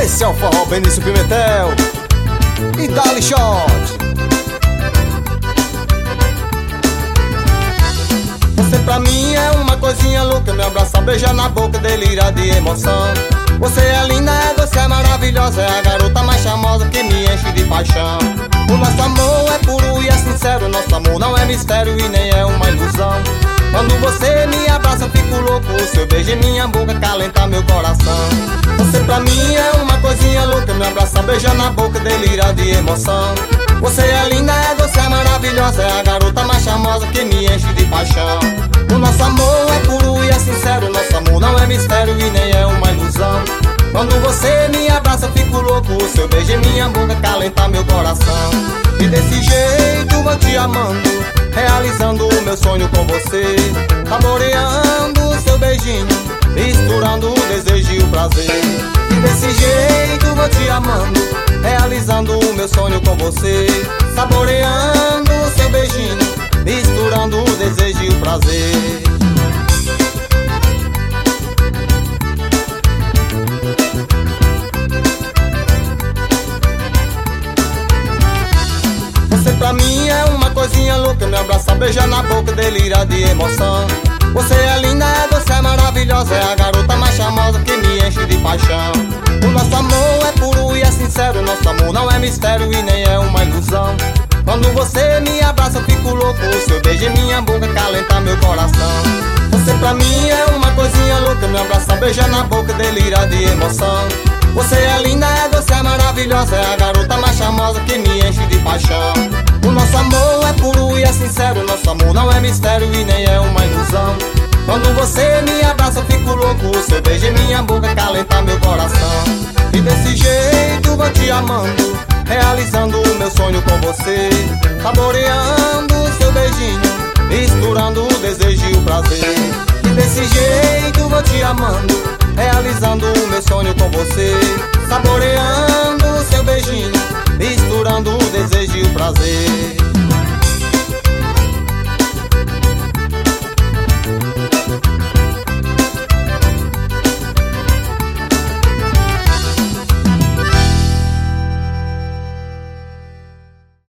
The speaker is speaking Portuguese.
Esse é o forró Benício Pimentel e Dali Shot. Você pra mim é uma coisinha louca, me abraça, beija na boca, delira de emoção. Você é linda, é doce, é maravilhosa, é a garota mais charmosa que me enche de paixão. O nosso amor é puro e é sincero, nosso amor não é mistério e nem é uma ilusão. Quando você me abraça eu fico louco, o seu beijo em minha boca calenta meu coração. Você pra mim é uma coisinha louca, me abraça, beija na boca, delira de emoção. Você é linda, é doce, é maravilhosa, é a garota mais charmosa que me enche de paixão. O nosso amor é puro e é sincero, nosso amor não é mistério e nem é uma ilusão. Quando você me abraça eu fico louco, o seu beijo em minha boca calenta meu coração. E desse jeito vou te amando, realizando o meu sonho com você, saboreando o seu beijinho, misturando o desejo e o prazer. E desse jeito vou te amando, realizando o meu sonho com você, saboreando o seu beijinho, misturando o desejo e o prazer. Você pra mim é uma coisinha louca, me abraça, beija na boca, delira de emoção. Você é linda, é doce, é maravilhosa, é a garota mais charmosa que me enche de paixão. O nosso amor é puro e é sincero, nosso amor não é mistério e nem é uma ilusão. Quando você me abraça eu fico louco, o seu beijo em minha boca calenta meu coração. Você pra mim é uma coisinha louca, me abraça, beija na boca, delira de emoção. Você é linda, é doce, é maravilhosa, é a garota mais charmosa que me enche de paixão. O nosso amor é puro e é sincero, nosso amor não é mistério e nem é uma ilusão. Quando você me abraça eu fico louco, o seu beijo em minha boca calenta meu coração. E desse jeito vou te amando, realizando o meu sonho com você, saboreando o seu